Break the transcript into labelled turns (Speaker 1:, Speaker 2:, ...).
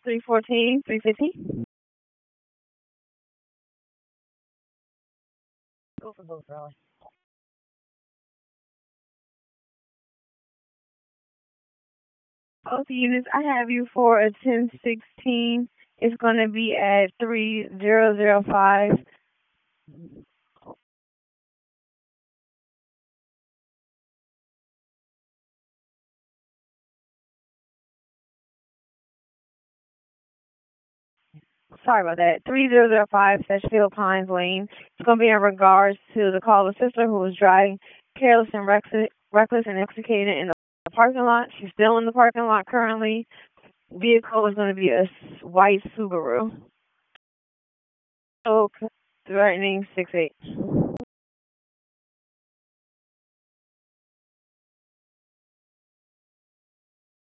Speaker 1: 314, 315. Go for both, Raleigh. Both units, I have you for a 1016. It's going to be at 3005. Sorry about that. 3005 Sedgefield Pines Lane. It's going to be in regards to the call of a sister who was driving careless and reckless and intoxicated in the parking lot. She's still in the parking lot currently. Vehicle is going to be a white Subaru. So, threatening 68.